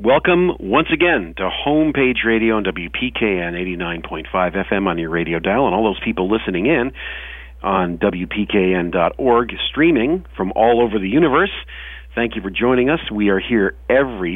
Welcome once again to Homepage Radio on WPKN 89.5 FM on your radio dial, and all those people listening in on WPKN.org, streaming from all over the universe. Thank you for joining us. We are here every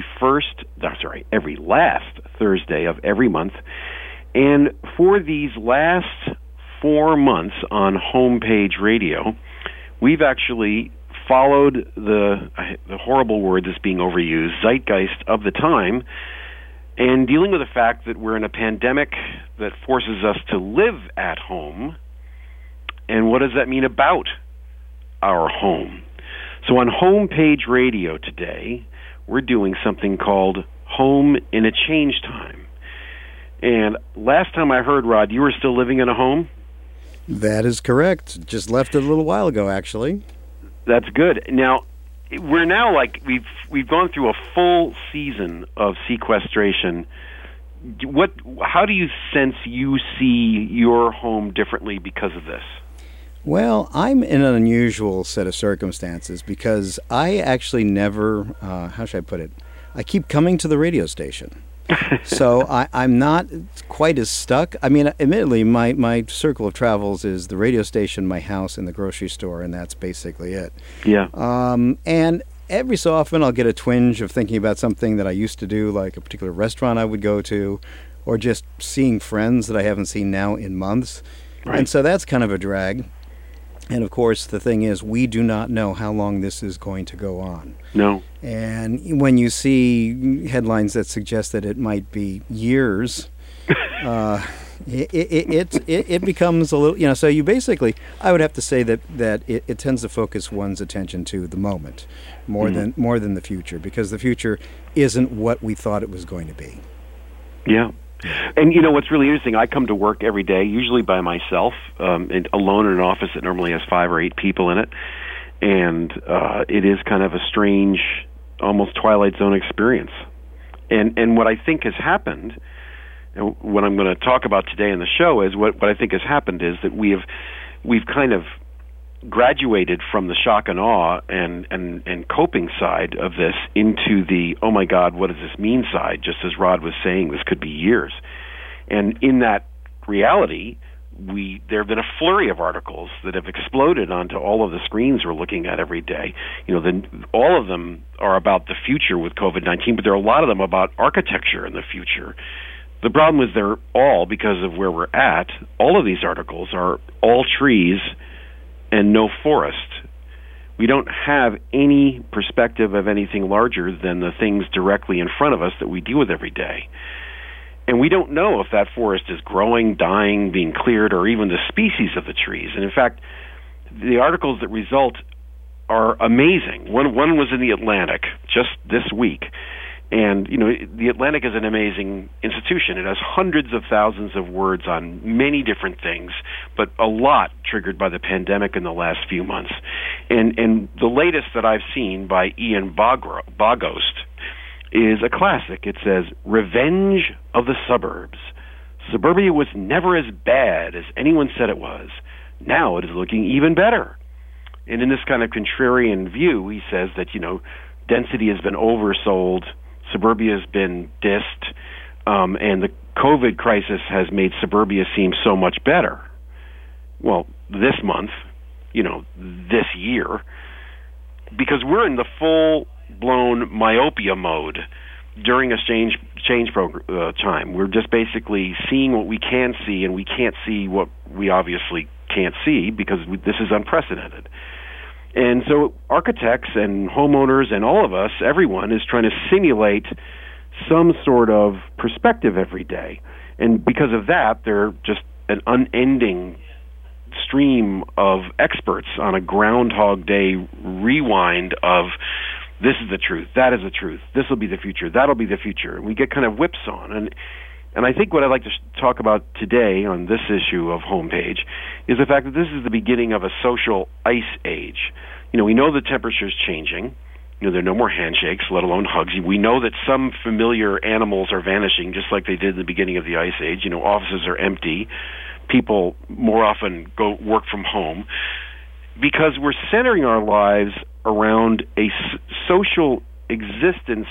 last Thursday of every month. And for these last 4 months on Homepage Radio, we've actually followed the horrible word that's being overused, zeitgeist of the time, and dealing with the fact that we're in a pandemic that forces us to live at home. And what does that mean about our home? So on Homepage Radio today, we're doing something called Home in a Change Time. And last time I heard, Rod, you were still living in a home? That is correct. Just left it a little while ago, actually. That's good. Now, we're now we've gone through a full season of sequestration. How do you sense you see your home differently because of this? Well, I'm in an unusual set of circumstances because I actually never, how should I put it? I keep coming to the radio station. So I'm not quite as stuck. I mean, admittedly, my circle of travels is the radio station, my house, and the grocery store, and that's basically it. Yeah. And every so often I'll get a twinge of thinking about something that I used to do, like a particular restaurant I would go to, or just seeing friends that I haven't seen now in months. Right. And so that's kind of a drag. And, of course, the thing is, we do not know how long this is going to go on. No. And when you see headlines that suggest that it might be years, it becomes a little, so you basically, I would have to say that it tends to focus one's attention to the moment more than the future, because the future isn't what we thought it was going to be. Yeah. And what's really interesting, I come to work every day, usually by myself, and alone in an office that normally has 5 or 8 people in it. And it is kind of a strange, almost Twilight Zone experience. And what I think has happened, and what I'm going to talk about today in the show, is what I think has happened is that we've kind of graduated from the shock and awe and coping side of this into the, oh my God, what does this mean side? Just as Rod was saying, this could be years. And in that reality, there have been a flurry of articles that have exploded onto all of the screens we're looking at every day. All of them are about the future with COVID-19, but there are a lot of them about architecture in the future. The problem is they're all, because of where we're at, all of these articles are all trees and no forest. We don't have any perspective of anything larger than the things directly in front of us that we deal with every day. And we don't know if that forest is growing, dying, being cleared, or even the species of the trees. And in fact, the articles that result are amazing. One was in the Atlantic just this week. And, the Atlantic is an amazing institution. It has hundreds of thousands of words on many different things, but a lot triggered by the pandemic in the last few months. And the latest that I've seen by Ian Bogost is a classic. It says, Revenge of the Suburbs. Suburbia was never as bad as anyone said it was. Now it is looking even better. And in this kind of contrarian view, he says that, density has been oversold, suburbia has been dissed, and the COVID crisis has made suburbia seem so much better. Well, this month, this year, because we're in the full-blown myopia mode during a change time. We're just basically seeing what we can see, and we can't see what we obviously can't see because this is unprecedented. And so architects and homeowners and all of us, everyone, is trying to simulate some sort of perspective every day. And because of that, they're just an unending stream of experts on a Groundhog Day rewind of this is the truth, that is the truth, this will be the future, that'll be the future. And we get kind of whipsaw. And I think what I'd like to talk about today on this issue of Homepage is the fact that this is the beginning of a social ice age. We know the temperature's changing. There are no more handshakes, let alone hugs. We know that some familiar animals are vanishing, just like they did in the beginning of the ice age. Offices are empty. People more often go work from home because we're centering our lives around a social existence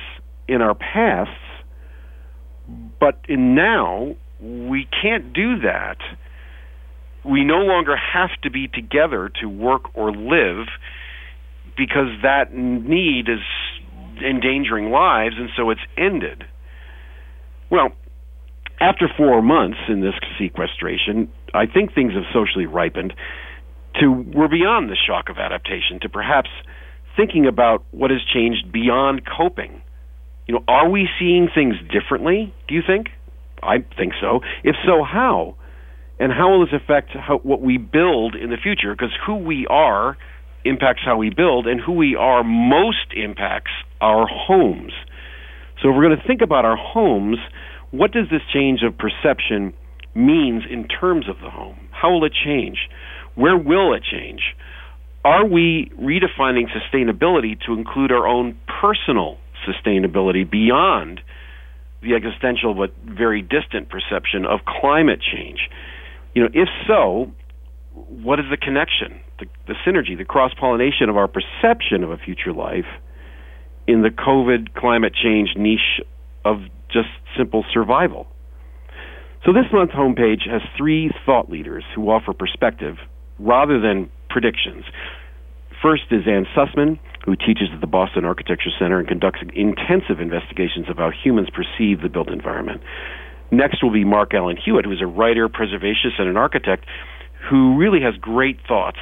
in our pasts, but in now, we can't do that. We no longer have to be together to work or live because that need is endangering lives, and so it's ended. Well, after 4 months in this sequestration, I think things have socially ripened we're beyond the shock of adaptation, to perhaps thinking about what has changed beyond coping. Are we seeing things differently, do you think? I think so. If so, how? And how will this affect what we build in the future? Because who we are impacts how we build, and who we are most impacts our homes. So if we're going to think about our homes, what does this change of perception means in terms of the home? How will it change? Where will it change? Are we redefining sustainability to include our own personal sustainability beyond the existential but very distant perception of climate change? If so, what is the connection, the synergy, the cross-pollination of our perception of a future life in the COVID climate change niche of just simple survival? So this month's homepage has 3 thought leaders who offer perspective rather than predictions. First is Ann Sussman, who teaches at the Boston Architecture Center and conducts intensive investigations of how humans perceive the built environment. Next will be Mark Allen Hewitt, who is a writer, preservationist, and an architect who really has great thoughts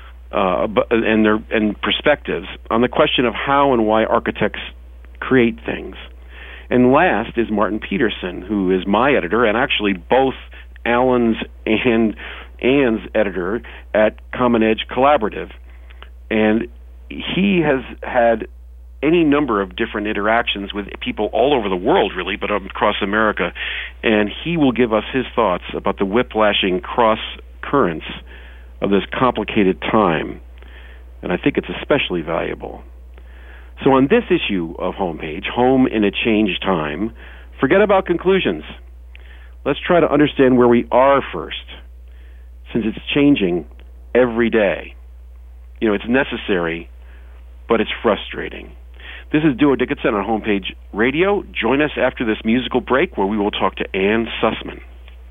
and perspectives on the question of how and why architects create things. And last is Martin Peterson, who is my editor and actually both Alan's and Ann's editor at Common Edge Collaborative. And he has had any number of different interactions with people all over the world, really, but across America. And he will give us his thoughts about the whiplashing cross currents of this complicated time. And I think it's especially valuable. So on this issue of Homepage, Home in a Changed Time, forget about conclusions. Let's try to understand where we are first, since it's changing every day. It's necessary, but it's frustrating. This is Duo Dickinson on Homepage Radio. Join us after this musical break where we will talk to Ann Sussman.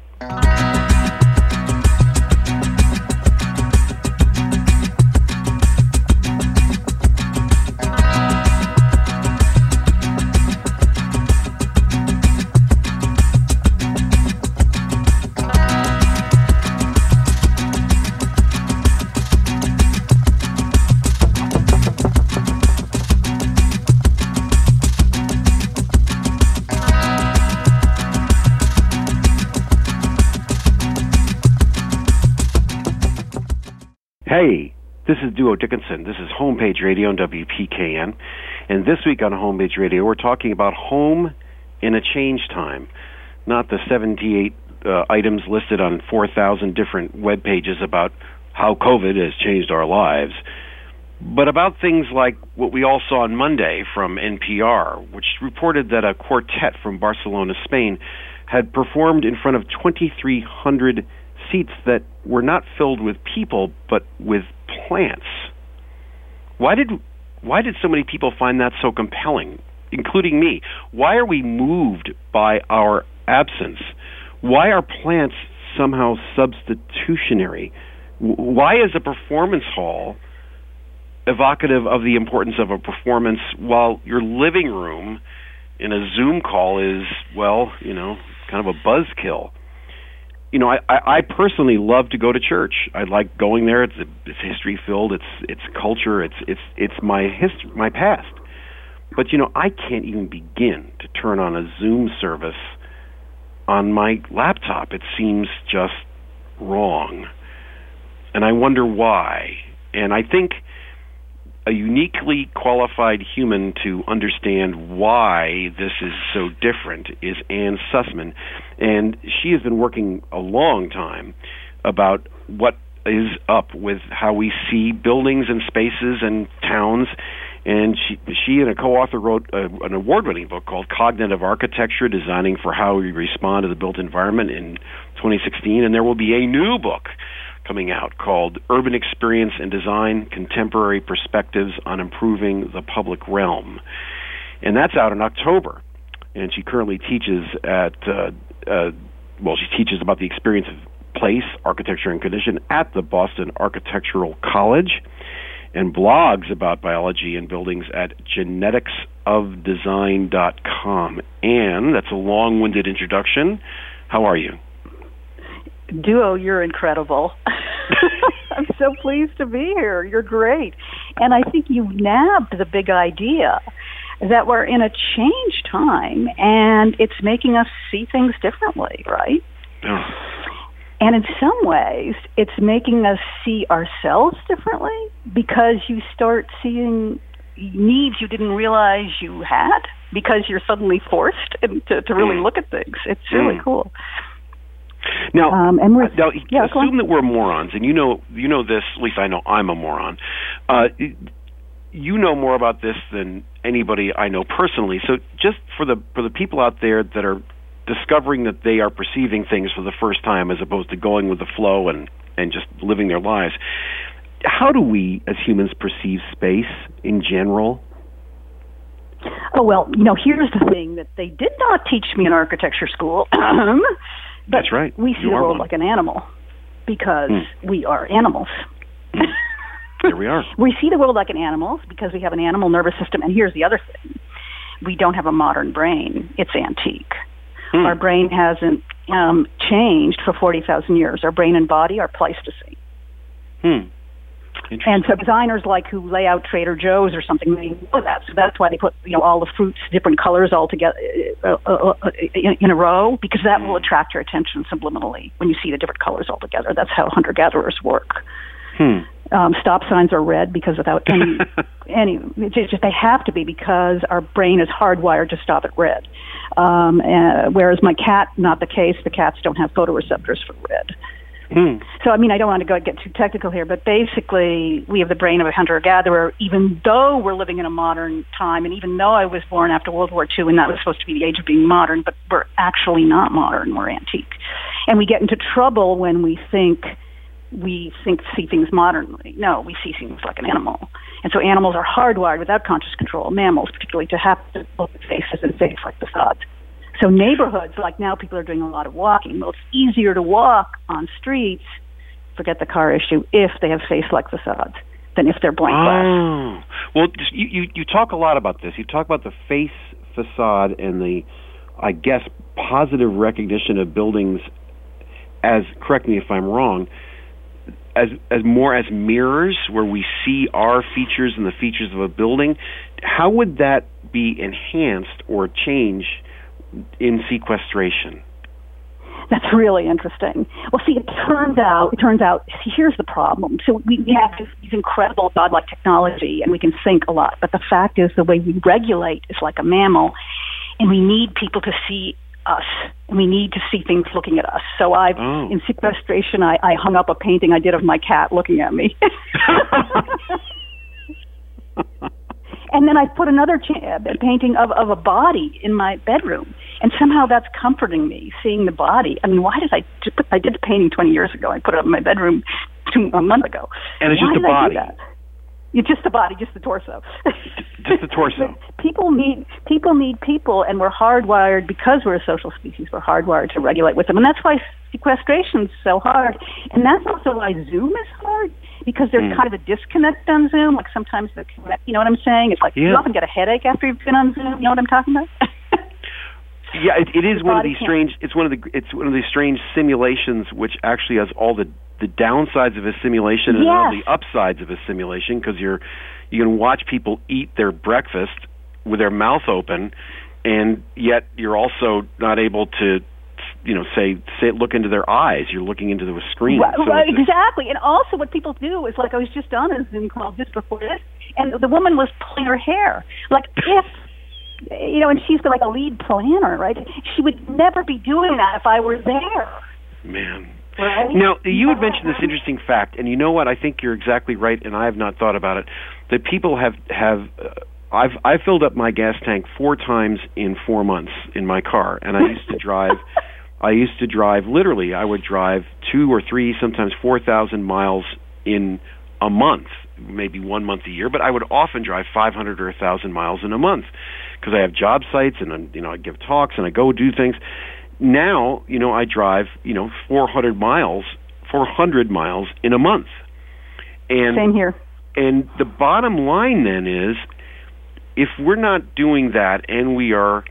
Hey, this is Duo Dickinson. This is Homepage Radio on WPKN. And this week on Homepage Radio, we're talking about home in a change time. Not the 78 items listed on 4,000 different web pages about how COVID has changed our lives, but about things like what we all saw on Monday from NPR, which reported that a quartet from Barcelona, Spain, had performed in front of 2,300 seats that were not filled with people, but with plants. Why did so many people find that so compelling, including me? Why are we moved by our absence? Why are plants somehow substitutionary? Why is a performance hall evocative of the importance of a performance while your living room in a Zoom call is, kind of a buzzkill? I personally love to go to church. I like going there. It's history filled. It's culture. It's my history, my past. But I can't even begin to turn on a Zoom service on my laptop. It seems just wrong, and I wonder why. And I think a uniquely qualified human to understand why this is so different is Ann Sussman. And she has been working a long time about what is up with how we see buildings and spaces and towns. And she and a co-author wrote an award-winning book called Cognitive Architecture, Designing for How We Respond to the Built Environment in 2016. And there will be a new book coming out called Urban Experience and Design, Contemporary Perspectives on Improving the Public Realm. and that's out in October. And she currently teaches at, she teaches about the experience of place, architecture, and condition at the Boston Architectural College, and blogs about biology and buildings at geneticsofdesign.com. Anne, that's a long-winded introduction. How are you? Duo, you're incredible. I'm so pleased to be here. You're great. And I think you've nabbed the big idea that we're in a change time, and it's making us see things differently, right? Oh. And in some ways, it's making us see ourselves differently because you start seeing needs you didn't realize you had because you're suddenly forced to really look at things. It's really cool. Now, assume that we're morons, and you know this. At least I know I'm a moron. You know more about this than anybody I know personally. So, just for the people out there that are discovering that they are perceiving things for the first time, as opposed to going with the flow and just living their lives, how do we, as humans, perceive space in general? Oh, well, here's the thing that they did not teach me in architecture school. But that's right. We see the world like an animal because we are animals. Here we are. We see the world like an animal because we have an animal nervous system. And here's the other thing. We don't have a modern brain. It's antique. Our brain hasn't changed for 40,000 years. Our brain and body are Pleistocene. And so designers who lay out Trader Joe's or something, they know that. So that's why they put all the fruits, different colors all together in a row, because that will attract your attention subliminally when you see the different colors all together. That's how hunter-gatherers work. Stop signs are red because without any it's just they have to be because our brain is hardwired to stop at red. Whereas my cat, not the case. The cats don't have photoreceptors for red. So, I don't want to get too technical here, but basically we have the brain of a hunter-gatherer, even though we're living in a modern time, and even though I was born after World War II, and that was supposed to be the age of being modern, but we're actually not modern, we're antique. And we get into trouble when we see things modernly. No, we see things like an animal. And so animals are hardwired without conscious control, mammals particularly, to have to look at faces and face like facades. So neighborhoods, like now people are doing a lot of walking. Well, it's easier to walk on streets, forget the car issue, if they have face-like facades than if they're blank glass. Well, you talk a lot about this. You talk about the face facade and the, I guess, positive recognition of buildings as, correct me if I'm wrong, as more as mirrors where we see our features and the features of a building. How would that be enhanced or changed in sequestration? That's really interesting. Well, see, it turns out, here's the problem. So we have these incredible godlike technology, and we can think a lot, but the fact is the way we regulate is like a mammal, and we need people to see us, and we need to see things looking at us. So in sequestration, I hung up a painting I did of my cat looking at me. And then I put another painting of a body in my bedroom. And somehow that's comforting me, seeing the body. Why did I did the painting 20 years ago. I put it up in my bedroom a month ago. And it's just a body. It's just the body, just the torso. Just the torso. People need people, and we're hardwired, because we're a social species, we're hardwired to regulate with them. And that's why sequestration's so hard. And that's also why Zoom is hard, because there's kind of a disconnect on Zoom. Like sometimes you know what I'm saying? It's like you often get a headache after you've been on Zoom. You know what I'm talking about? Yeah, it is one of these strange. It's one of these strange simulations, which actually has all the downsides of a simulation and all the upsides of a simulation, because you can watch people eat their breakfast with their mouth open, and yet you're also not able to, look into their eyes. You're looking into a screen. Right, exactly. And also what people do is, like, I was just on a Zoom call just before this, and the woman was pulling her hair. Like, if, and she's like a lead planner, right? She would never be doing that if I were there. Man. Right? Now, you had mentioned this interesting fact, and you know what? I think you're exactly right, and I have not thought about it. That people have I've filled up my gas tank 4 times in 4 months in my car, and I used to drive. Literally, I would drive 2 or 3, sometimes 4,000 miles in a month, maybe 1 month a year, but I would often drive 500 or 1,000 miles in a month, because I have job sites and I give talks and I go do things. Now, I drive 400 miles in a month. And same here. And the bottom line then is, if we're not doing that and we are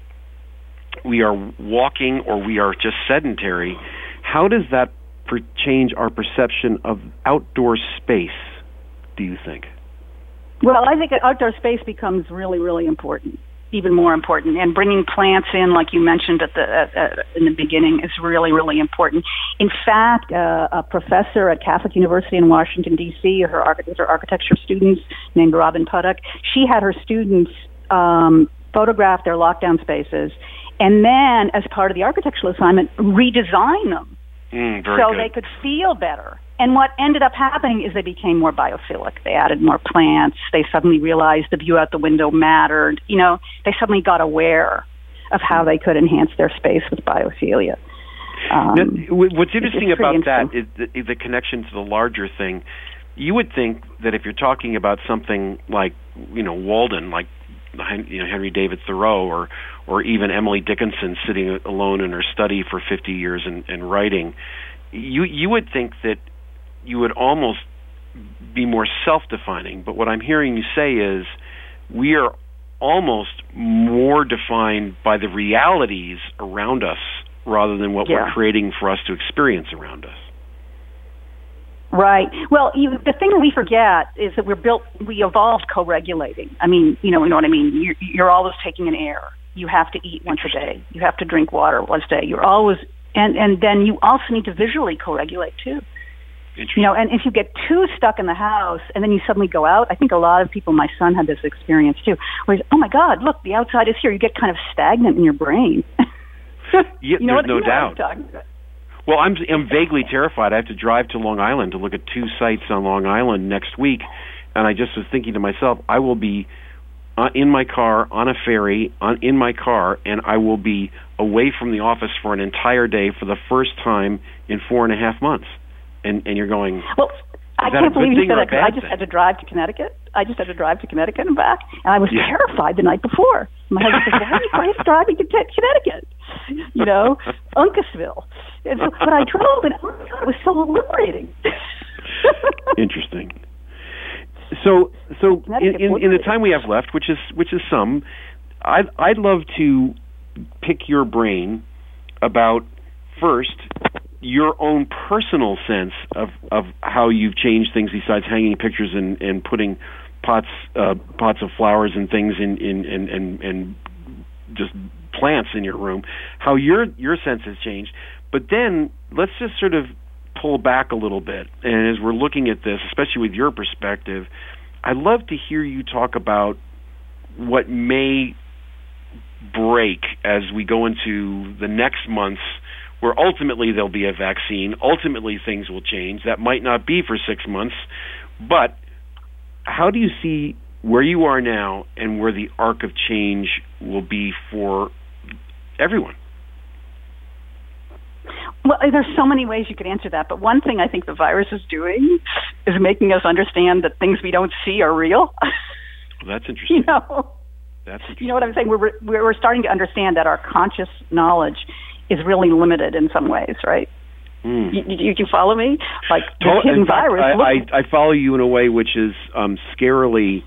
walking or we are just sedentary, how does that change our perception of outdoor space, do you think? Well, I think outdoor space becomes really, really important, even more important. And bringing plants in, like you mentioned in the beginning, is really, really important. In fact, a professor at Catholic University in Washington, D.C., her architecture students named Robin Puddock, she had her students photograph their lockdown spaces and then, as part of the architectural assignment, redesign them so they could feel better. And what ended up happening is they became more biophilic. They added more plants. They suddenly realized the view out the window mattered. They suddenly got aware of how they could enhance their space with biophilia. What's interesting about that is the connection to the larger thing. You would think that if you're talking about something like, Walden, like Henry David Thoreau, or even Emily Dickinson sitting alone in her study for 50 years and writing, you would think that you would almost be more self-defining. But what I'm hearing you say is we are almost more defined by the realities around us rather than what we're creating for us to experience around us. Right. Well, the thing that we forget is that we evolved co-regulating. I mean, you know what I mean? You're always taking in air. You have to eat once a day. You have to drink water once a day. You're always, and then you also need to visually co-regulate too. And if you get too stuck in the house and then you suddenly go out, I think a lot of people, my son had this experience too, where he's, oh my God, look, the outside is here. You get kind of stagnant in your brain. There's no doubt. Well, I'm vaguely terrified. I have to drive to Long Island to look at 2 sites on Long Island next week, and I just was thinking to myself, I will be in my car, on a ferry, in my car, and I will be away from the office for an entire day for the first time in 4.5 months. And you're going, well, I can't believe you said that, because I just had to drive to Connecticut. And back, and I was terrified the night before. My husband said, why are you afraid of driving to Connecticut? Uncasville. And so, but I drove, and it was so liberating. Interesting. So in the time we have left, which is some, I'd love to pick your brain about, first, your own personal sense of how you've changed things besides hanging pictures and putting pots of flowers and things in just plants in your room, how your sense has changed. But then let's just sort of pull back a little bit. And as we're looking at this, especially with your perspective, I'd love to hear you talk about what may break as we go into the next months, where ultimately there'll be a vaccine, ultimately things will change. That might not be for 6 months, but how do you see where you are now and where the arc of change will be for everyone? Well, there's so many ways you could answer that, but one thing I think the virus is doing is making us understand that things we don't see are real. Well, that's interesting. That's interesting. You know what I'm saying? We're starting to understand that our conscious knowledge is really limited in some ways, right? You follow me? Like the hidden virus. I follow you in a way which is scarily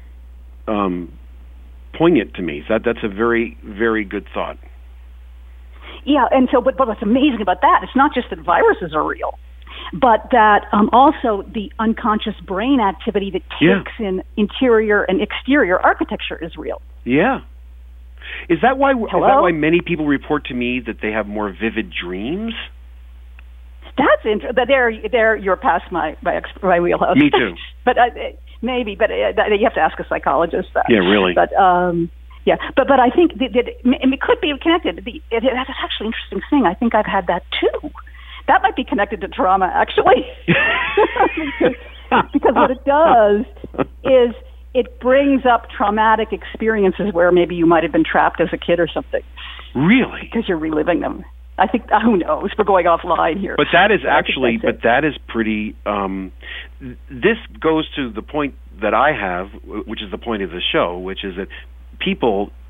poignant to me. That's a very, very good thought. Yeah, and so, but what's amazing about that, it's not just that viruses are real, but that also the unconscious brain activity that takes in interior and exterior architecture is real. Yeah. Is that why many people report to me that they have more vivid dreams? That's interesting. You're past my wheelhouse. Me too. But maybe, but you have to ask a psychologist that. Yeah, really. But but I think that it could be connected. That's actually an interesting thing. I think I've had that too. That might be connected to trauma, actually, because what it does is it brings up traumatic experiences where maybe you might have been trapped as a kid or something. Really? Because you're reliving them. I think, who knows? We're going offline here. But that is actually, that is pretty, this goes to the point that I have, which is the point of the show, which is that people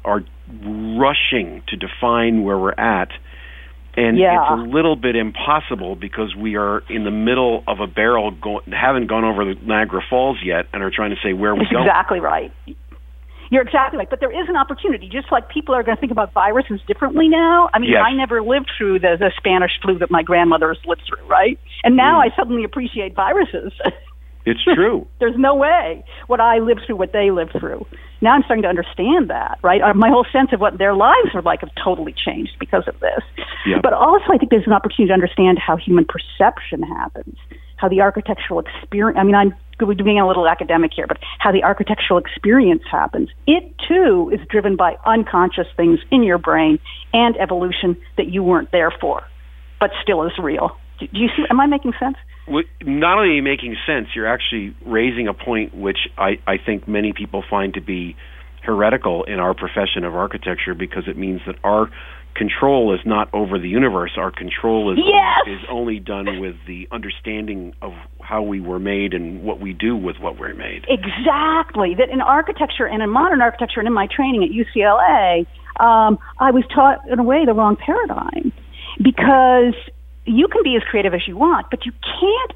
are rushing to define where we're at. And Yeah. it's a little bit impossible because we are in the middle of a barrel, haven't gone over the Niagara Falls yet, and are trying to say where we That's go. exactly right. You're exactly right. But there is an opportunity, just like people are going to think about viruses differently now. I mean, Yes. I never lived through the Spanish flu that my grandmothers lived through, right? And now I suddenly appreciate viruses. It's true. There's no way what I lived through, what they lived through. Now I'm starting to understand that, right? My whole sense of what their lives were like have totally changed because of this. Yeah. But also I think there's an opportunity to understand how human perception happens, how the architectural experience, I mean, I'm doing a little academic here, but how the architectural experience happens. It, too, is driven by unconscious things in your brain and evolution that you weren't there for, but still is real. Do you see? Am I making sense? Not only are you making sense, you're actually raising a point which I think many people find to be heretical in our profession of architecture, because it means that our control is not over the universe. Our control is only done with the understanding of how we were made and what we do with what we're made. Exactly. That in architecture and in modern architecture and in my training at UCLA, I was taught in a way the wrong paradigm, because you can be as creative as you want, but you can't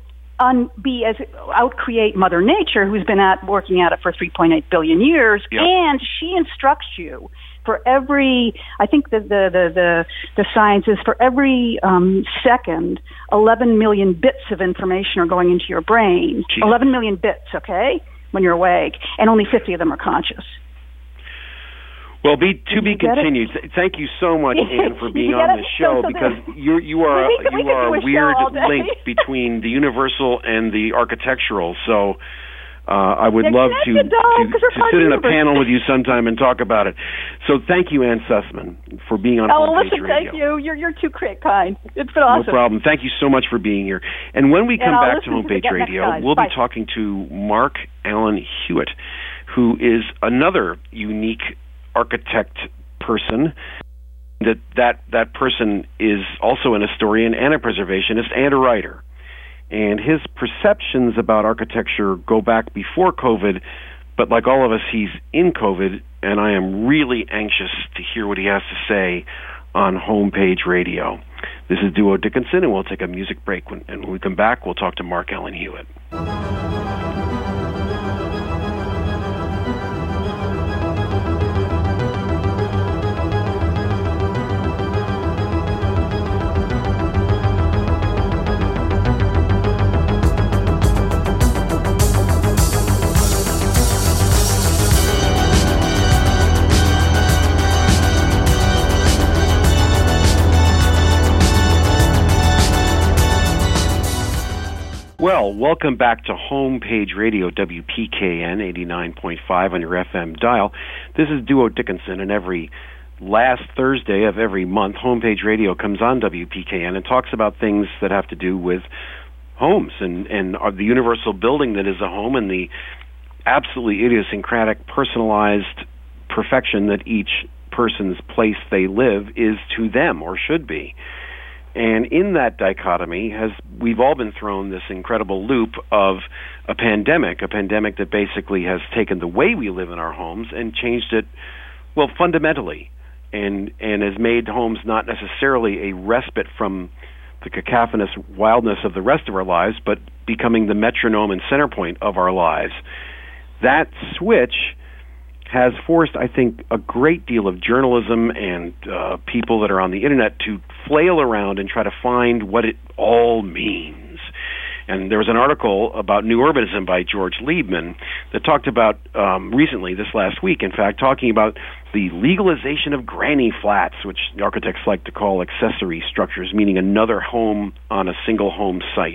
out-create Mother Nature, who's been working at it for 3.8 billion years, and she instructs you for every, I think the science is for every second, 11 million bits of information are going into your brain. Jeez. 11 million bits, okay, when you're awake, and only 50 of them are conscious. Well, to be continued. Thank you so much, Anne, for being on this show, because you are a weird link between the universal and the architectural. So I would love to sit in a panel with you sometime and talk about it. So thank you, Anne Sussman, for being on Homepage Radio. Thank you. You're too kind. It's been awesome. No problem. Thank you so much for being here. And when we come back to Homepage Radio, we'll be talking to Mark Allen Hewitt, who is another unique architect person. That person is also an historian and a preservationist and a writer. And his perceptions about architecture go back before COVID, but like all of us, he's in COVID, and I am really anxious to hear what he has to say on Homepage Radio. This is Duo Dickinson, and we'll take a music break. And when we come back, we'll talk to Mark Allen Hewitt. Well, welcome back to Homepage Radio, WPKN 89.5 on your FM dial. This is Duo Dickinson, and every last Thursday of every month, Homepage Radio comes on WPKN and talks about things that have to do with homes and the universal building that is a home, and the absolutely idiosyncratic, personalized perfection that each person's place they live is to them, or should be. And in that dichotomy, we've all been thrown this incredible loop of a pandemic that basically has taken the way we live in our homes and changed it, well, fundamentally, and has made homes not necessarily a respite from the cacophonous wildness of the rest of our lives, but becoming the metronome and center point of our lives. That switch has forced, I think, a great deal of journalism and people that are on the internet to flail around and try to find what it all means. And there was an article about new urbanism by George Liebman that talked about recently, this last week, in fact, talking about the legalization of granny flats, which architects like to call accessory structures, meaning another home on a single home site.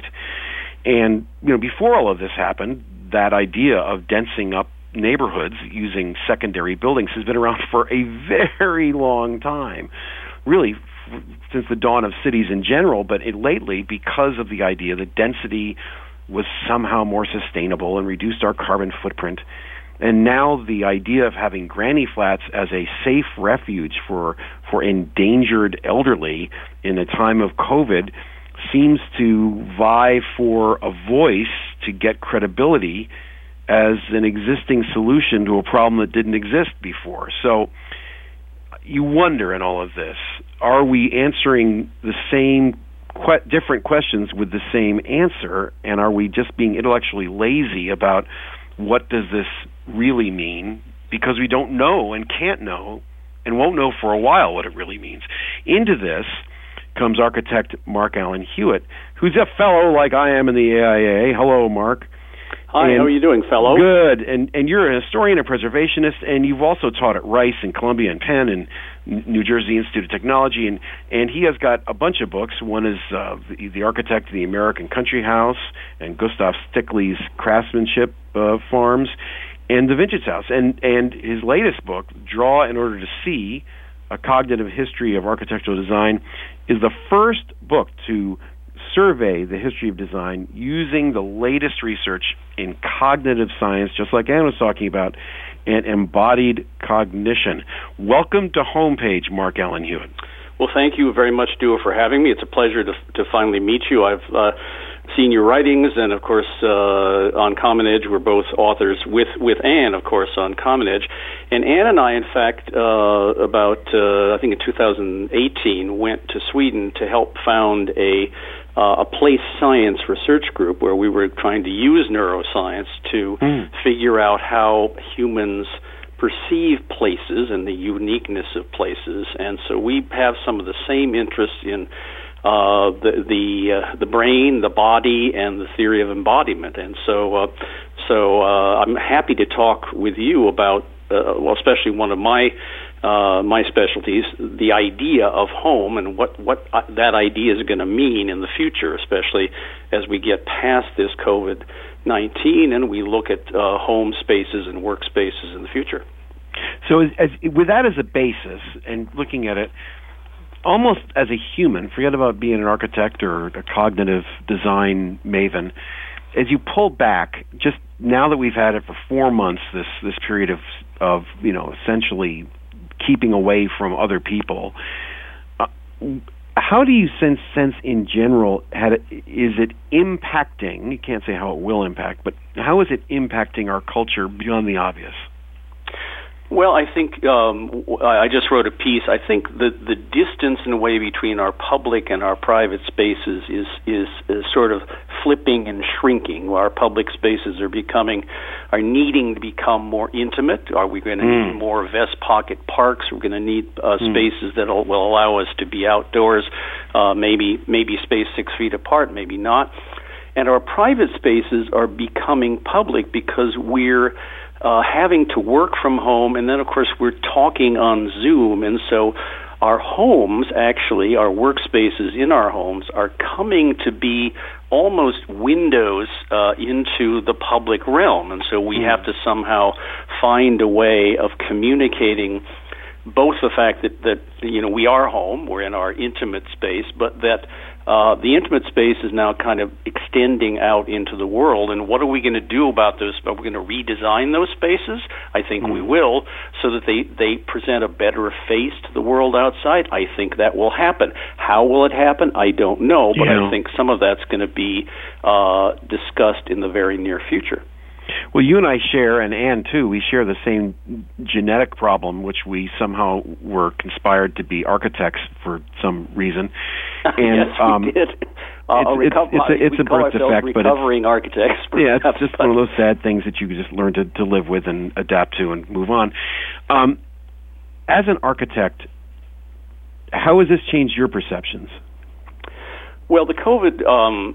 And, before all of this happened, that idea of densing up neighborhoods using secondary buildings has been around for a very long time, really since the dawn of cities in general, but lately because of the idea that density was somehow more sustainable and reduced our carbon footprint. And now the idea of having granny flats as a safe refuge for endangered elderly in a time of COVID seems to vie for a voice to get credibility as an existing solution to a problem that didn't exist before. So you wonder in all of this, are we answering the same different questions with the same answer, and are we just being intellectually lazy about what does this really mean, because we don't know and can't know and won't know for a while what it really means. Into this comes architect Mark Allen Hewitt, who's a fellow like I am in the AIA. Hello, Mark. Hi, how are you doing, fellow? Good, and you're a historian, a preservationist, and you've also taught at Rice and Columbia and Penn and New Jersey Institute of Technology, and he has got a bunch of books. One is The Architect of the American Country House, and Gustav Stickley's Craftsmanship Farms, and Da Vinci's House. And his latest book, Draw in Order to See, A Cognitive History of Architectural Design, is the first book to survey the history of design using the latest research in cognitive science, just like Ann was talking about, and embodied cognition. Welcome to Homepage, Mark Allen Hewitt. Well, thank you very much, Dua, for having me. It's a pleasure to finally meet you. I've seen your writings, and of course, on Common Edge, we're both authors with Ann, of course, on Common Edge. And Ann and I, in fact, I think in 2018, went to Sweden to help found a place science research group where we were trying to use neuroscience to figure out how humans perceive places and the uniqueness of places. And so we have some of the same interests in the brain, the body, and the theory of embodiment. And so I'm happy to talk with you about, especially one of my specialties, the idea of home and what that idea is going to mean in the future, especially as we get past this COVID-19 and we look at home spaces and workspaces in the future. So with that as a basis and looking at it almost as a human, forget about being an architect or a cognitive design maven, as you pull back, just now that we've had it for 4 months, this period of essentially keeping away from other people, how do you sense in general, is it impacting, you can't say how it will impact, but how is it impacting our culture beyond the obvious? Well, I think I just wrote a piece. I think the distance in a way between our public and our private spaces is sort of flipping and shrinking. Our public spaces are needing to become more intimate. Are we going to need more vest pocket parks? We're going to need spaces that will allow us to be outdoors, maybe spaced 6 feet apart, maybe not. And our private spaces are becoming public because we're having to work from home, and then, of course, we're talking on Zoom, and so our homes, actually, our workspaces in our homes, are coming to be almost windows into the public realm, and so we have to somehow find a way of communicating both the fact that we are home, we're in our intimate space, but that the intimate space is now kind of extending out into the world. And what are we going to do about those? Are we going to redesign those spaces? I think we will, so that they present a better face to the world outside. I think that will happen. How will it happen? I don't know, but I think some of that's going to be discussed in the very near future. Well, you and I share, and Ann too, we share the same genetic problem, which we somehow were conspired to be architects for some reason. And, yes, we did. It's a birth defect, but recovering architects. Yeah, it's just one of those sad things that you just learn to live with and adapt to and move on. As an architect, how has this changed your perceptions? Well, the COVID.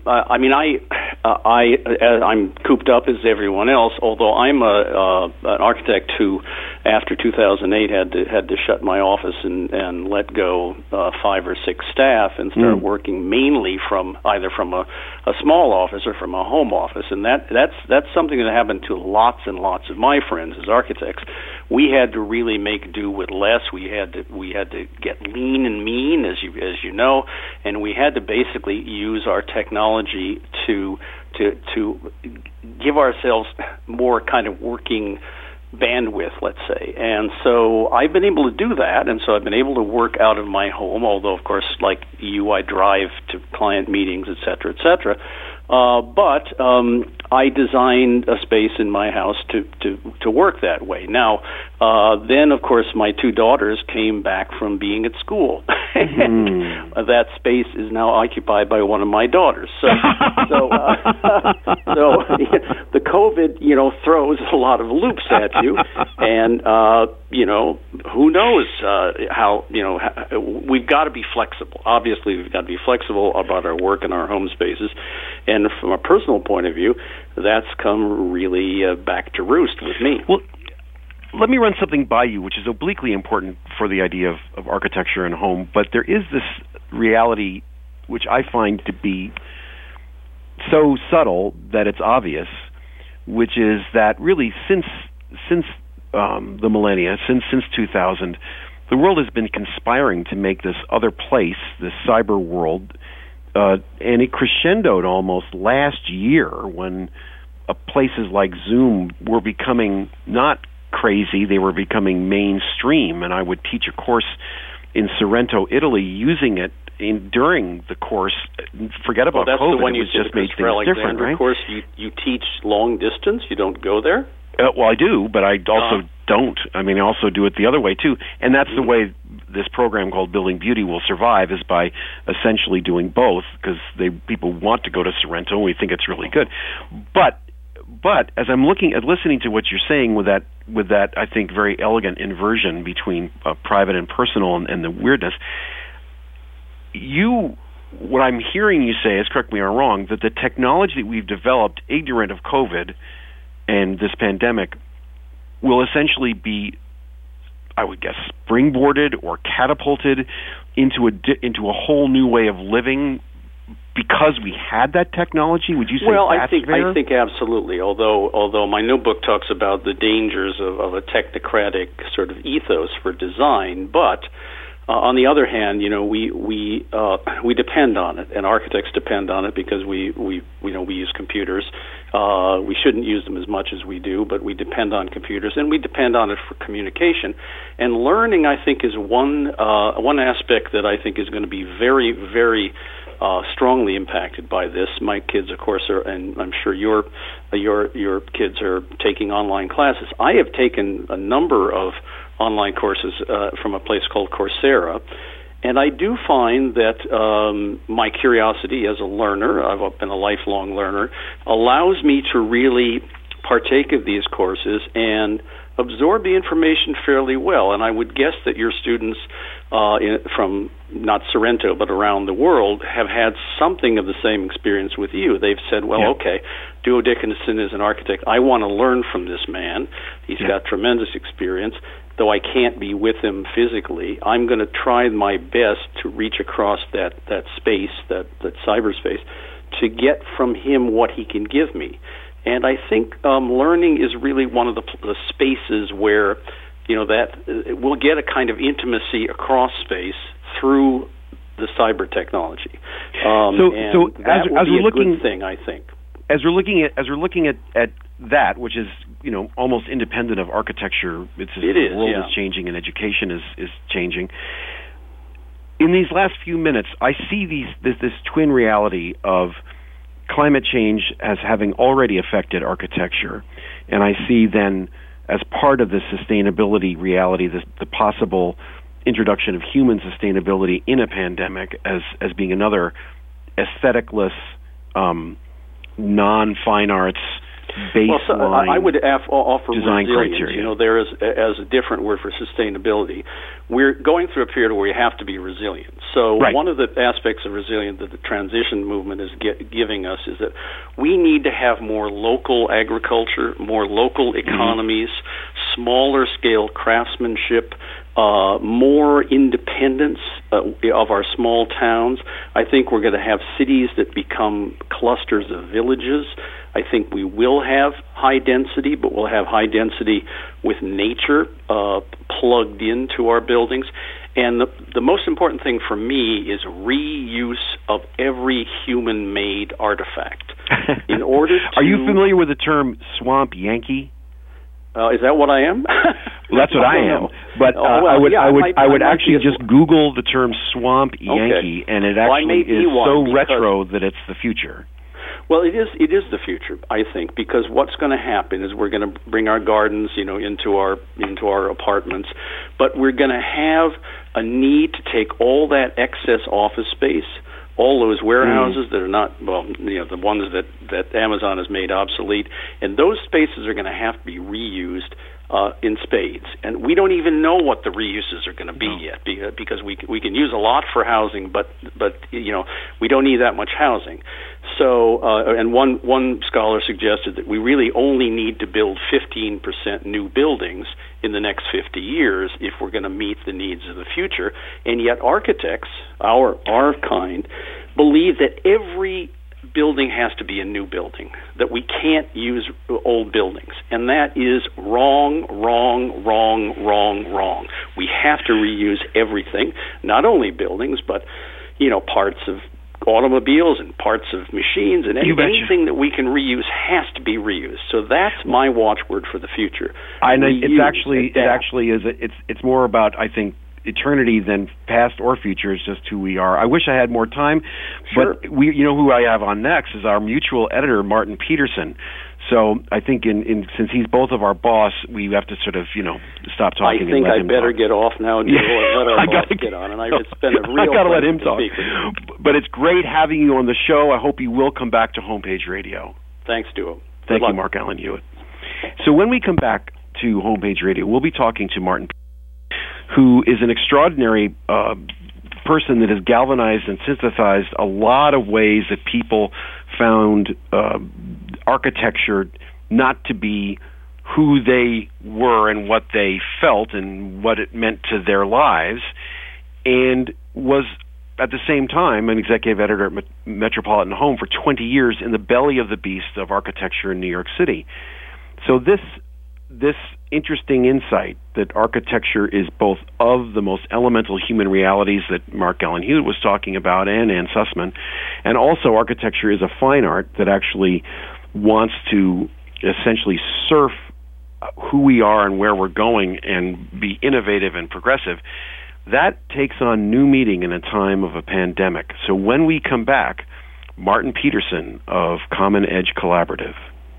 I'm cooped up as everyone else. Although I'm an architect who, after 2008, had to shut my office and let go 5 or 6 staff and start working mainly from either from a small office or from a home office. And that's something that happened to lots and lots of my friends as architects. We had to really make do with less. We had to get lean and mean, as you know, and we had to basically use our technology to give ourselves more kind of working bandwidth, let's say. And so I've been able to do that, and so I've been able to work out of my home, although, of course, like you, I drive to client meetings, et cetera, et cetera. But I designed a space in my house to work that way. Now, then, of course, my two daughters came back from being at school, and that space is now occupied by one of my daughters. So the COVID, throws a lot of loops at you, and who knows how we've got to be flexible. Obviously, we've got to be flexible about our work and our home spaces, and from a personal point of view, that's come really back to roost with me. Well, let me run something by you, which is obliquely important for the idea of architecture and home, but there is this reality which I find to be so subtle that it's obvious, which is that really since the millennia, since 2000, the world has been conspiring to make this other place, this cyber world, and it crescendoed almost last year when places like Zoom were becoming not crazy, they were becoming mainstream, and I would teach a course in Sorrento, Italy, using it during the course. Forget about that's COVID. The one it you was just made things different, right? Course, you teach long distance. You don't go there. Well, I do, but I also don't. I mean, I also do it the other way too, and that's the way this program called Building Beauty will survive, is by essentially doing both, because people want to go to Sorrento, and we think it's really good. But as I'm listening to what you're saying with that, I think very elegant inversion between private and personal and the weirdness, what I'm hearing you say is, correct me if I'm wrong, that the technology that we've developed, ignorant of COVID and this pandemic, will essentially be, I would guess, springboarded or catapulted into a whole new way of living because we had that technology. Would you say that's fair? I think absolutely. Although my new book talks about the dangers of a technocratic sort of ethos for design, but on the other hand, we depend on it, and architects depend on it because we use computers. We shouldn't use them as much as we do, but we depend on computers, and we depend on it for communication. And learning, I think, is one aspect that I think is going to be very, very strongly impacted by this. My kids, of course, and I'm sure your kids are taking online classes. I have taken a number of online courses from a place called Coursera, and I do find that my curiosity as a learner, I've been a lifelong learner, allows me to really partake of these courses and absorb the information fairly well. And I would guess that your students from not Sorrento but around the world have had something of the same experience with you. They've said, okay, Duo Dickinson is an architect. I want to learn from this man. He's got tremendous experience. Though I can't be with him physically, I'm going to try my best to reach across that space, that cyberspace, to get from him what he can give me. And I think learning is really one of the spaces where, that we'll get a kind of intimacy across space through the cyber technology. That will be a good thing, I think. As we're looking at that, which is almost independent of architecture, the world is changing and education is changing. In these last few minutes, I see this twin reality of climate change as having already affected architecture, and I see then as part of the sustainability reality the possible introduction of human sustainability in a pandemic as being another aestheticless, non-fine arts baseline. I would offer design resilience. Criteria. There is as a different word for sustainability. We're going through a period where we have to be resilient. So one of the aspects of resilience that the transition movement is giving us is that we need to have more local agriculture, more local economies, smaller scale craftsmanship, more independence of our small towns. I think we're going to have cities that become clusters of villages. I think we will have high density, but we'll have high density with nature plugged into our buildings. And the most important thing for me is reuse of every human-made artifact. In order to, Are you familiar with the term swamp Yankee? Is that what I am? Well, that's what I am. But I would actually just Google the term swamp Yankee, and it actually is so retro that it's the future. Well, it is the future, I think, because what's going to happen is we're going to bring our gardens, into our apartments, but we're going to have a need to take all that excess office space, all those warehouses that are not, the ones that Amazon has made obsolete, and those spaces are going to have to be reused in spades. And we don't even know what the reuses are going to be yet, because we can use a lot for housing, but we don't need that much housing. So, and one scholar suggested that we really only need to build 15% new buildings in the next 50 years if we're going to meet the needs of the future. And yet architects, our kind, believe that every building has to be a new building, that we can't use old buildings. And that is wrong. We have to reuse everything, not only buildings, but, parts of automobiles and parts of machines, and anything that we can reuse has to be reused. So that's my watchword for the future. It's more about, I think, eternity than past or future. Is just who we are. I wish I had more time, Sure. But who I have on next is our mutual editor, Martin Peterson. So I think since he's both of our boss, we have to sort of stop talking. I think and let I him better talk. get off now and let our boss get on. And it's been a real I got to let pleasure him to talk. speak with you. But it's great having you on the show. I hope you will come back to Homepage Radio. Thanks, Duo. Thank you, Mark Allen Hewitt. So when we come back to Homepage Radio, we'll be talking to Martin, who is an extraordinary person that has galvanized and synthesized a lot of ways that people found architecture not to be who they were and what they felt and what it meant to their lives, and was at the same time an executive editor at Metropolitan Home for 20 years in the belly of the beast of architecture in New York City. So this interesting insight that architecture is both of the most elemental human realities that Mark Allen Hewitt was talking about and Ann Sussman, and also architecture is a fine art that actually wants to essentially surf who we are and where we're going and be innovative and progressive. That takes on new meaning in a time of a pandemic. So when we come back, Martin Peterson of Common Edge Collaborative.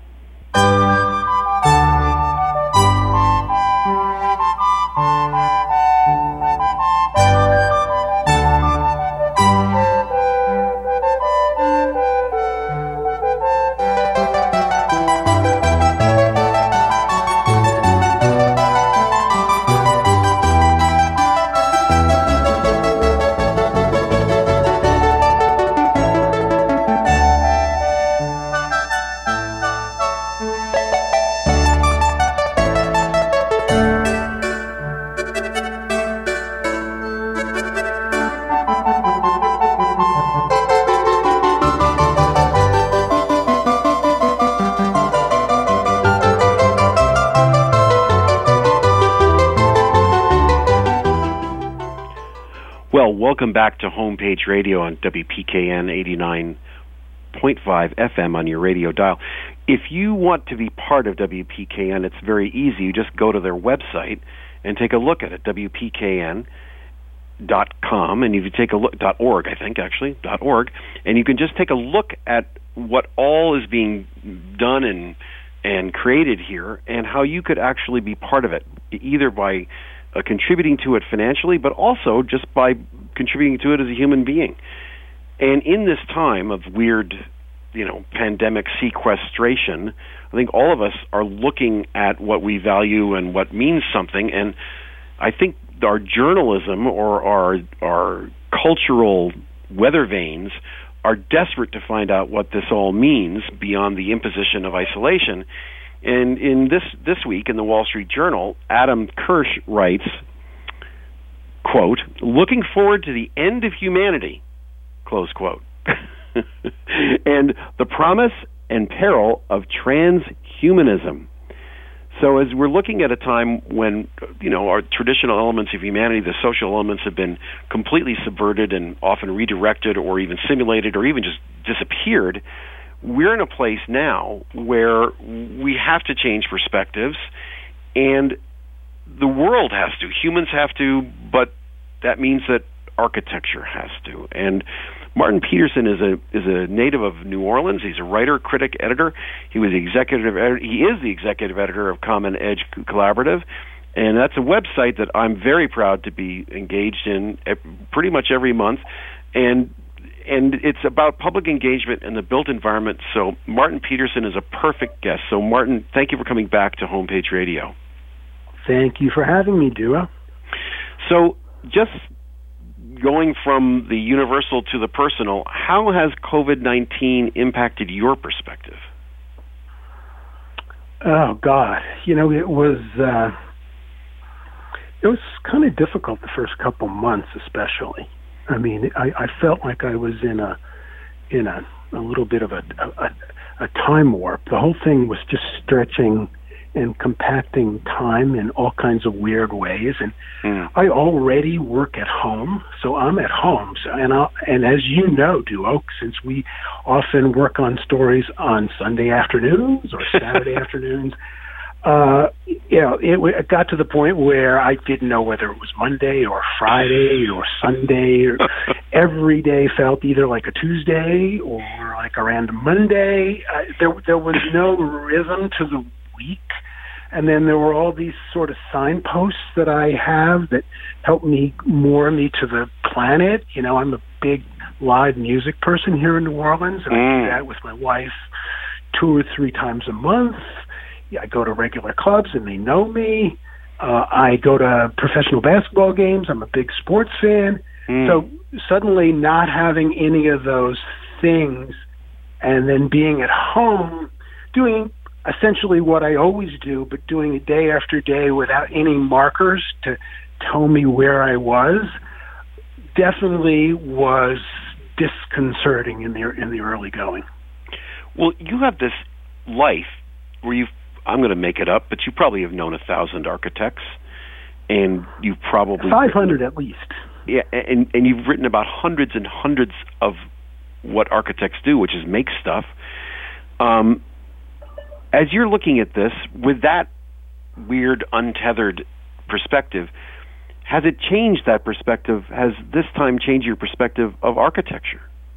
Welcome back to Homepage Radio on WPKN 89.5 FM on your radio dial. If you want to be part of WPKN, it's very easy. You just go to their website and take a look at it, WPKN.com, and if you take a look, .org, I think, actually, .org, and you can just take a look at what all is being done and created here and how you could actually be part of it, either by contributing to it financially, but also just by contributing to it as a human being. And in this time of weird, pandemic sequestration, I think all of us are looking at what we value and what means something. And I think our journalism or our cultural weather vanes are desperate to find out what this all means beyond the imposition of isolation. And in this week in the Wall Street Journal, Adam Kirsch writes, quote, "Looking forward to the end of humanity," close quote, and the promise and peril of transhumanism. So as we're looking at a time when, our traditional elements of humanity, the social elements, have been completely subverted and often redirected or even simulated or even just disappeared, we're in a place now where we have to change perspectives, and the world has to. Humans have to, but that means that architecture has to. And Martin Peterson is a native of New Orleans. He's a writer, critic, editor. He is the executive editor of Common Edge Collaborative, and that's a website that I'm very proud to be engaged in pretty much every month, and it's about public engagement in the built environment. So Martin Peterson is a perfect guest. So Martin, thank you for coming back to Homepage Radio. Thank you for having me, Duo. So just going from the universal to the personal, how has COVID-19 impacted your perspective? Oh, God. It was kind of difficult the first couple months, especially. I mean, I felt like I was in a little bit of a time warp. The whole thing was just stretching and compacting time in all kinds of weird ways. And I already work at home, so I'm at home. So, and as you know, Duo, since we often work on stories on Sunday afternoons or Saturday afternoons, it got to the point where I didn't know whether it was Monday or Friday or Sunday. Or every day felt either like a Tuesday or like a random Monday. There was no rhythm to the week. And then there were all these sort of signposts that I have that help me moor me to the planet. I'm a big live music person here in New Orleans, and I do that with my wife 2 or 3 times a month. I go to regular clubs, and they know me. I go to professional basketball games. I'm a big sports fan. So suddenly not having any of those things and then being at home doing essentially what I always do, but doing it day after day without any markers to tell me where I was, definitely was disconcerting in the early going. Well, you have this life where I'm going to make it up, but you probably have known 1,000 architects, and you've probably 500 at least. Yeah, and you've written about hundreds and hundreds of what architects do, which is make stuff. As you're looking at this, with that weird, untethered perspective, has it changed that perspective? Has this time changed your perspective of architecture?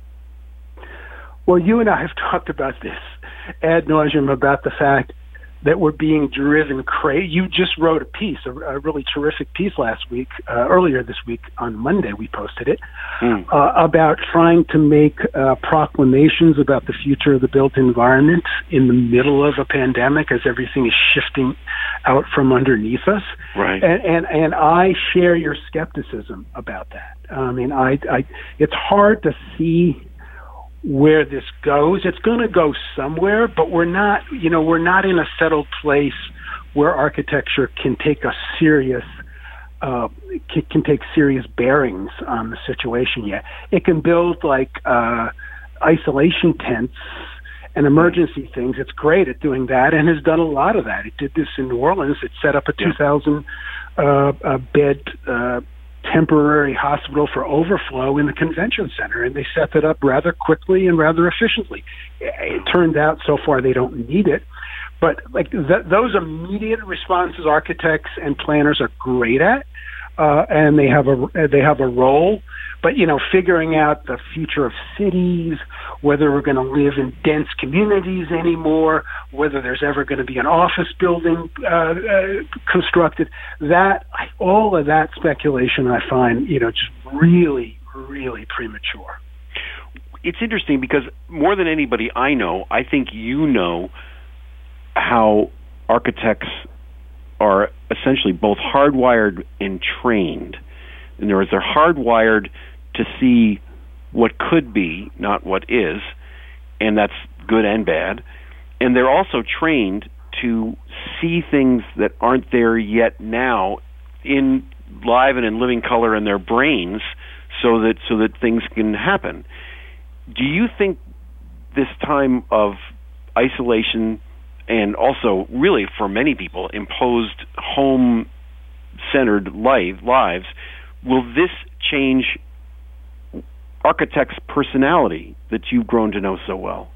Well, you and I have talked about this ad nauseum, about the fact that we're being driven crazy. You just wrote a piece, a really terrific piece last week, earlier this week on Monday, we posted it, about trying to make proclamations about the future of the built environment in the middle of a pandemic as everything is shifting out from underneath us. Right. And I share your skepticism about that. I mean, it's hard to see where this goes. It's going to go somewhere, but we're not in a settled place where architecture can take a serious can take serious bearings on the situation yet. It can build like isolation tents and emergency things. It's great at doing that and has done a lot of that. It did this in New Orleans. It set up a 2,000 bed temporary hospital for overflow in the convention center, and they set that up rather quickly and rather efficiently. It turned out so far they don't need it, but like those immediate responses architects and planners are great at, and they have a role. But figuring out the future of cities, whether we're going to live in dense communities anymore, whether there's ever going to be an office building constructed, all of that speculation I find just really, really premature. It's interesting because more than anybody I know, I think you know how architects are essentially both hardwired and trained. In other words, they're hardwired to see what could be, not what is, and that's good and bad. And they're also trained to see things that aren't there yet now in live and in living color in their brains so that things can happen. Do you think this time of isolation and also really for many people imposed home-centered lives, will this change architects' personality that you've grown to know so well?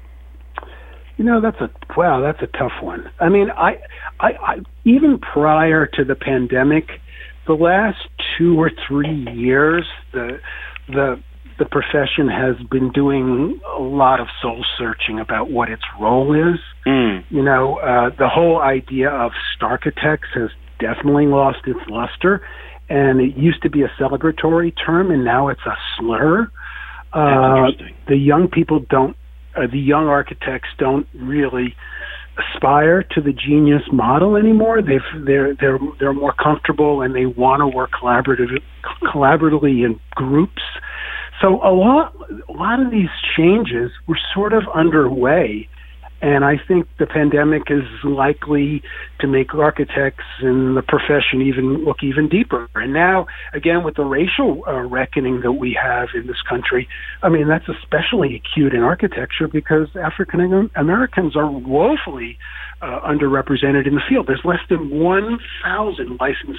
That's a tough one. I mean, I even prior to the pandemic, the last 2 or 3 years, the the profession has been doing a lot of soul searching about what its role is. You know, the whole idea of starchitects has definitely lost its luster, and it used to be a celebratory term, and now it's a slur. The young people don't, the young architects don't really aspire to the genius model anymore. They're more comfortable, and they want to work collaboratively in groups. So a lot of these changes were sort of underway, and I think the pandemic is likely to make architects and the profession look even deeper. And now, again, with the racial reckoning that we have in this country, I mean, that's especially acute in architecture because African Americans are woefully underrepresented in the field. There's less than 1,000 licensed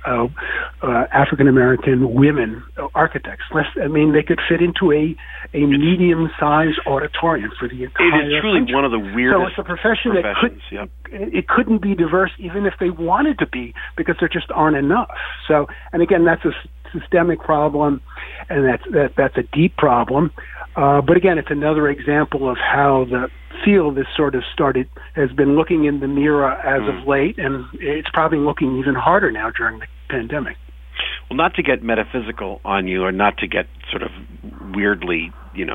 African American women architects. I mean, they could fit into a medium-sized auditorium for the entire It is truly country. One of the weirdest. So it's a profession that it couldn't be diverse even if they wanted to be, because there just aren't enough. So, and again, that's a systemic problem, and that's a deep problem. But again, it's another example of how the field has been looking in the mirror as of late, and it's probably looking even harder now during the pandemic. Well, not to get metaphysical on you, or not to get sort of weirdly,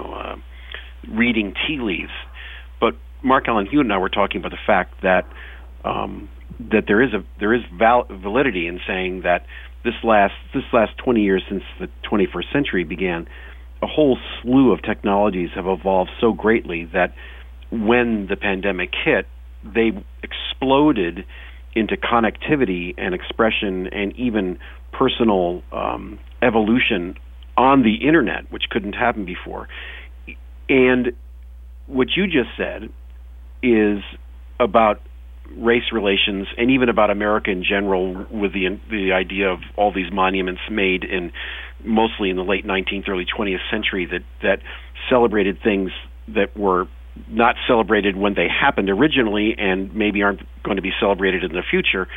reading tea leaves, but Mark Allen Hewitt and I were talking about the fact that that there is validity in saying that this last 20 years since the 21st century began, a whole slew of technologies have evolved so greatly that when the pandemic hit, they exploded into connectivity and expression and even personal evolution on the internet, which couldn't happen before. And what you just said is about race relations and even about America in general, with the idea of all these monuments made mostly in the late 19th, early 20th century that celebrated things that were not celebrated when they happened originally and maybe aren't going to be celebrated in the future.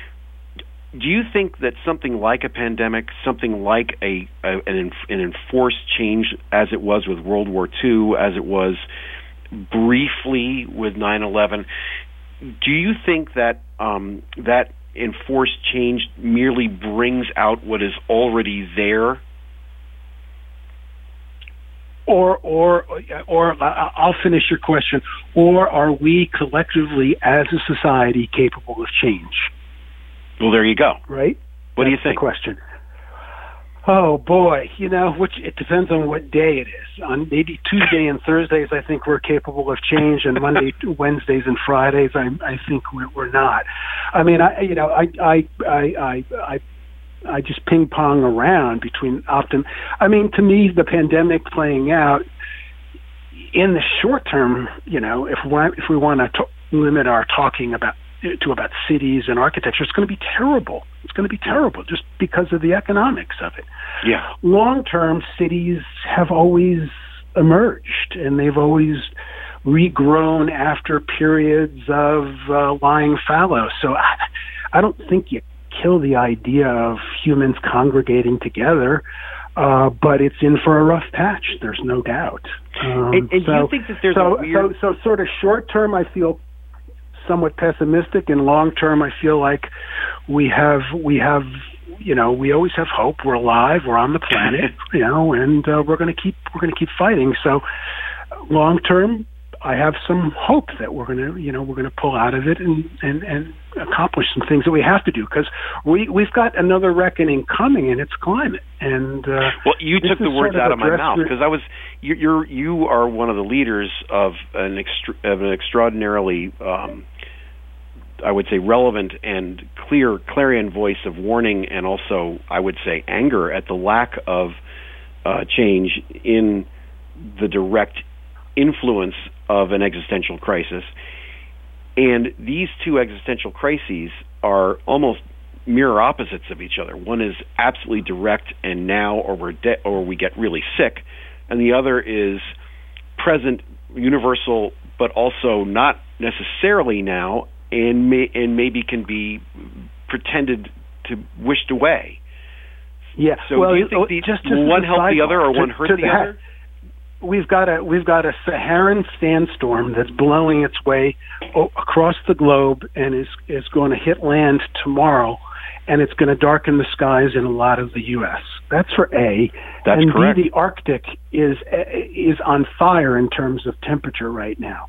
Do you think that something like a pandemic, something like an enforced change, as it was with World War II, as it was briefly with 9/11, do you think that that enforced change merely brings out what is already there? Or I'll finish your question. Or are we collectively, as a society, capable of change? Well, there you go. Right? What do you think? The question. Oh boy, it depends on what day it is. On maybe Tuesday and Thursdays, I think we're capable of change, and Monday, Wednesdays, and Fridays, I think we're not. I mean, I just ping pong around between I mean, to me, the pandemic playing out in the short term, if we want to limit our talking about cities and architecture, it's going to be terrible. It's going to be terrible just because of the economics of it. Yeah. Long term, cities have always emerged, and they've always regrown after periods of lying fallow. So I don't think you kill the idea of humans congregating together, but it's in for a rough patch. There's no doubt. And do you think that there's a weird... So sort of short term, I feel somewhat pessimistic, and long term, I feel like we always have hope. We're alive. We're on the planet, and we're going to keep fighting. So long term, I have some hope that we're going to pull out of it and accomplish some things that we have to do, because we've got another reckoning coming, and it's climate. And well, you took the words out of my mouth, because you are one of the leaders of an extraordinarily I would say relevant and clarion voice of warning, and also I would say anger at the lack of change in the direct influence of an existential crisis. And these two existential crises are almost mirror opposites of each other. One is absolutely direct and now, or we get really sick, and the other is present, universal, but also not necessarily now, and maybe can be pretended to wished away. Yeah. So well, do you think just will one help the other or one hurt the other? We've got a Saharan sandstorm that's blowing its way across the globe and is going to hit land tomorrow, and it's going to darken the skies in a lot of the U.S. That's for A. That's and correct. B, the Arctic is on fire in terms of temperature right now.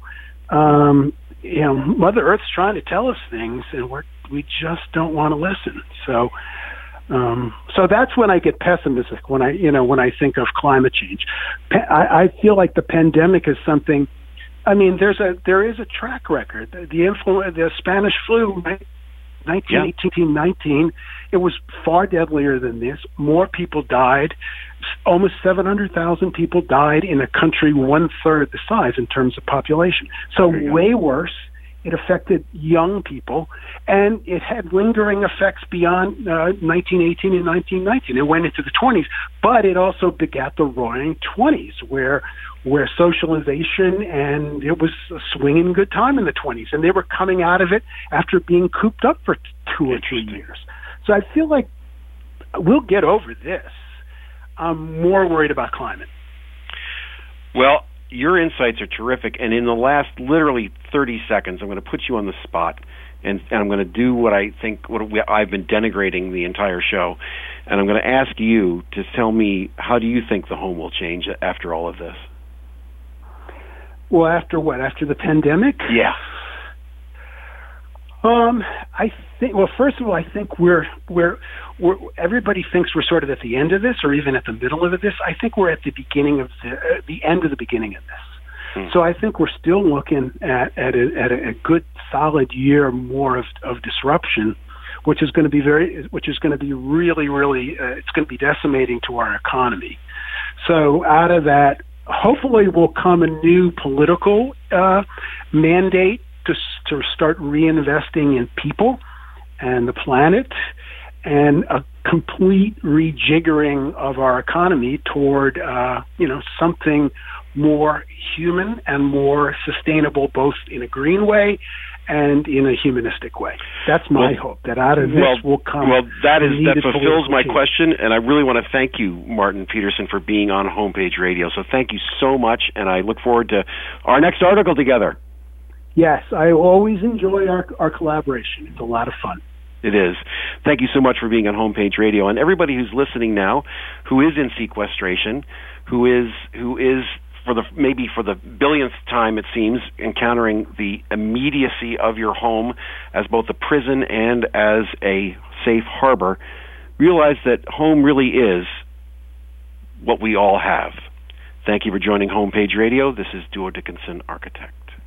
Mother Earth's trying to tell us things, and we just don't want to listen. So that's when I get pessimistic when I think of climate change. I feel like the pandemic is something. I mean, there is a track record. The Spanish flu, 1918-19, it was far deadlier than this. More people died. Almost 700,000 people died in a country 1/3 the size in terms of population. So way worse. It affected young people, and it had lingering effects beyond 1918 and 1919. It went into the 20s, but it also begat the Roaring 20s, where socialization, and it was a swinging good time in the 20s, and they were coming out of it after being cooped up for 2 or 3 years. So I feel like we'll get over this. I'm more worried about climate. Well, your insights are terrific, and in the last literally 30 seconds, I'm going to put you on the spot, and I'm going to do what I've been denigrating the entire show, and I'm going to ask you to tell me, how do you think the home will change after all of this? Well, after what? After the pandemic? Yeah. I think. Well, first of all, I think we're everybody thinks we're sort of at the end of this, or even at the middle of this. I think we're at the beginning of the end of the beginning of this. So I think we're still looking at a good solid year more of disruption, which is going to be really, it's going to be decimating to our economy. So out of that, hopefully will come a new political mandate to start reinvesting in people and the planet, and a complete rejiggering of our economy toward something more human and more sustainable, both in a green way and in a humanistic way. That's my hope, that out of this will come. Well, that fulfills my question, and I really want to thank you, Martin Peterson, for being on Homepage Radio. So thank you so much, and I look forward to our next article together. Yes, I always enjoy our collaboration. It's a lot of fun. It is. Thank you so much for being on Homepage Radio. And everybody who's listening now, who is in sequestration, who is for the billionth time, it seems, encountering the immediacy of your home as both a prison and as a safe harbor, realize that home really is what we all have. Thank you for joining Homepage Radio. This is Duo Dickinson, Architect.